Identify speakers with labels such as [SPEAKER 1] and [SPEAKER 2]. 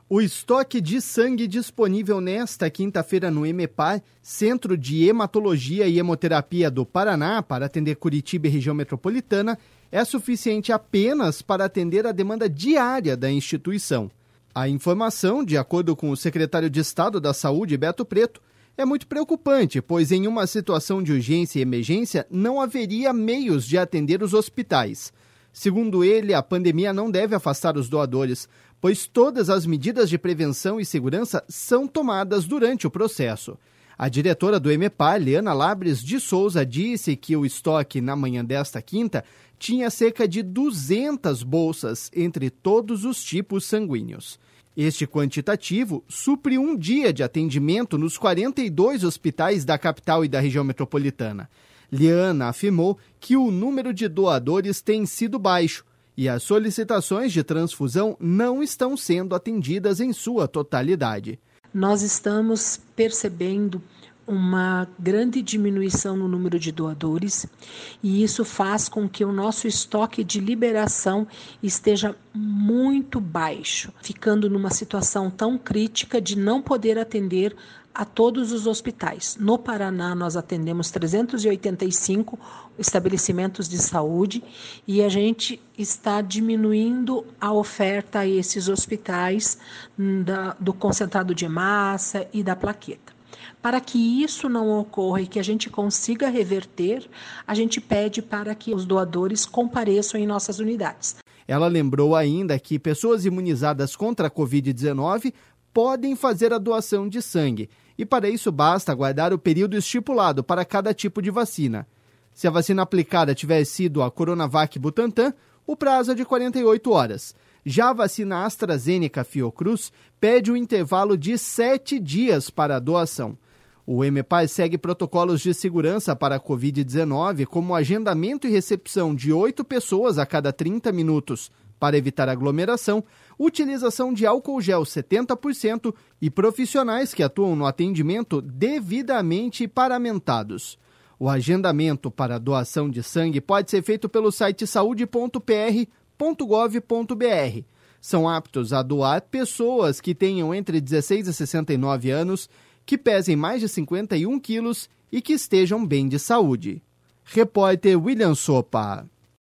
[SPEAKER 1] O estoque de sangue disponível nesta quinta-feira no EMEPAR, Centro de Hematologia e Hemoterapia do Paraná, para atender Curitiba e região metropolitana, é suficiente apenas para atender a demanda diária da instituição. A informação, de acordo com o secretário de Estado da Saúde, Beto Preto, é muito preocupante, pois em uma situação de urgência e emergência não haveria meios de atender os hospitais. Segundo ele, a pandemia não deve afastar os doadores, pois todas as medidas de prevenção e segurança são tomadas durante o processo. A diretora do EMEPAR, Liana Labres de Souza, disse que o estoque na manhã desta quinta tinha cerca de 200 bolsas entre todos os tipos sanguíneos. Este quantitativo supre um dia de atendimento nos 42 hospitais da capital e da região metropolitana. Liana afirmou que o número de doadores tem sido baixo e as solicitações de transfusão não estão sendo atendidas em sua totalidade.
[SPEAKER 2] Nós estamos percebendo uma grande diminuição no número de doadores e isso faz com que o nosso estoque de liberação esteja muito baixo, ficando numa situação tão crítica de não poder atender a todos os hospitais. No Paraná, nós atendemos 385 estabelecimentos de saúde e a gente está diminuindo a oferta a esses hospitais do concentrado de massa e da plaqueta. Para que isso não ocorra e que a gente consiga reverter, a gente pede para que os doadores compareçam em nossas unidades.
[SPEAKER 1] Ela lembrou ainda que pessoas imunizadas contra a Covid-19 podem fazer a doação de sangue e para isso basta aguardar o período estipulado para cada tipo de vacina. Se a vacina aplicada tiver sido a Coronavac Butantan, o prazo é de 48 horas. Já a vacina AstraZeneca Fiocruz pede um intervalo de 7 dias para a doação. O EMEPAR segue protocolos de segurança para a Covid-19, como agendamento e recepção de 8 pessoas a cada 30 minutos, para evitar aglomeração, utilização de álcool gel 70% e profissionais que atuam no atendimento devidamente paramentados. O agendamento para a doação de sangue pode ser feito pelo site saude.pr.gov.br. São aptos a doar pessoas que tenham entre 16 e 69 anos, que pesem mais de 51 quilos e que estejam bem de saúde. Repórter William Sopa.